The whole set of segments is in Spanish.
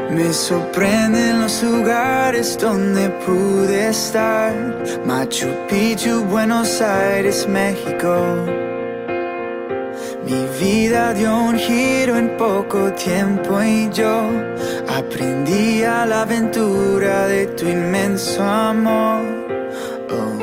Me sorprenden los lugares donde pude estar. Machu Picchu, Buenos Aires, México. Mi vida dio un giro en poco tiempo y yo aprendí a la aventura de tu inmenso amor. Oh.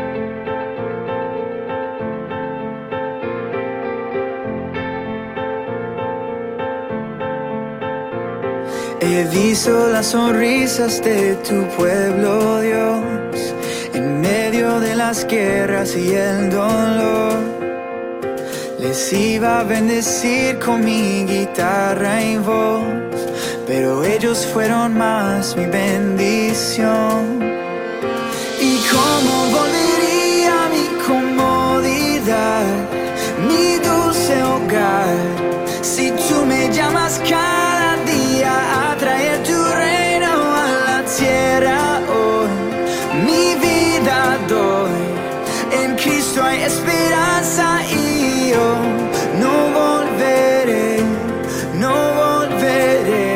He visto las sonrisas de tu pueblo, Dios, en medio de las guerras y el dolor. Les iba a bendecir con mi guitarra y voz, pero ellos fueron más mi bendición. ¿Y cómo volvería a mi comodidad, mi dulce hogar, si tú me llamas cada día a traer tu reino a la tierra hoy? Mi vida doy, en Cristo hay esperanza y yo no volveré, no volveré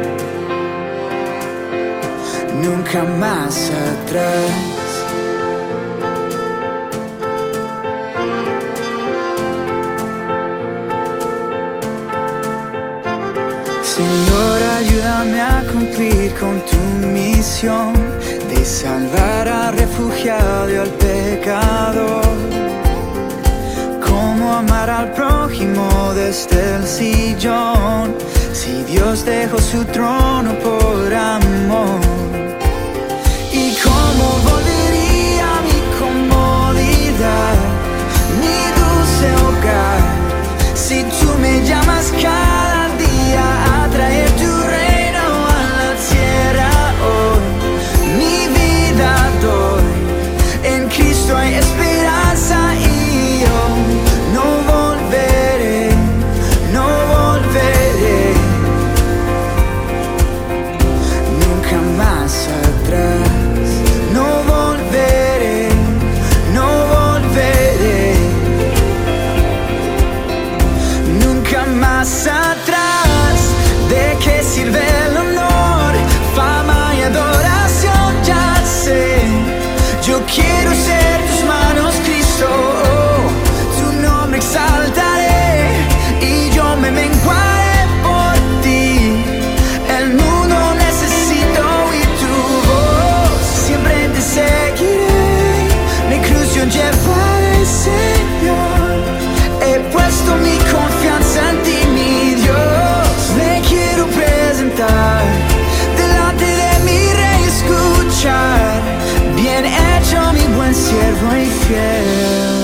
nunca más atrás. Señor, ayúdame a cumplir con tu misión de salvar al refugiado y al pecador. Cómo amar al prójimo desde el sillón, si Dios dejó su trono por amor. Y cómo volvería a mi comodidad, mi dulce hogar, si tú me llamas cada día a traer tu reino a la tierra hoy. Mi vida doy, en Cristo hay esperanza y yo no volveré, no volveré nunca más atrás. No volveré, no volveré nunca más atrás. ¿De qué sirve el honor, fama y adoración? Ya sé, yo quiero ser tus manos, Cristo. Oh, tu nombre exaltaré y yo me menguaré por ti. El mundo necesita oír tu voz, siempre te seguiré, mi cruz yo llevaré, Señor. He puesto mi confianza en ti, mi Dios. Me quiero presentar delante de mi Rey, escuchar: bien hecho, mi buen siervo y fiel.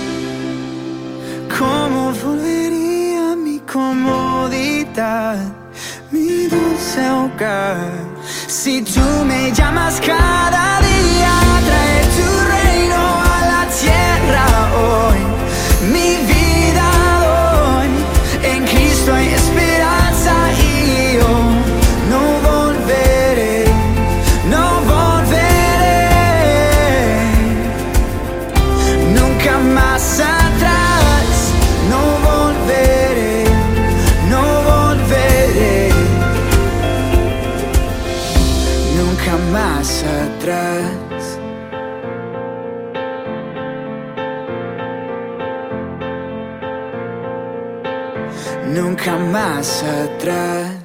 ¿Cómo volvería a mi comodidad, mi dulce hogar, si tú me llamas cada día a traer tu reino a la tierra hoy? Mi vida doy, en Cristo hay esperanza y yo no volveré, no volveré nunca más atrás. No volveré, no volveré nunca más atrás. Nunca más atrás.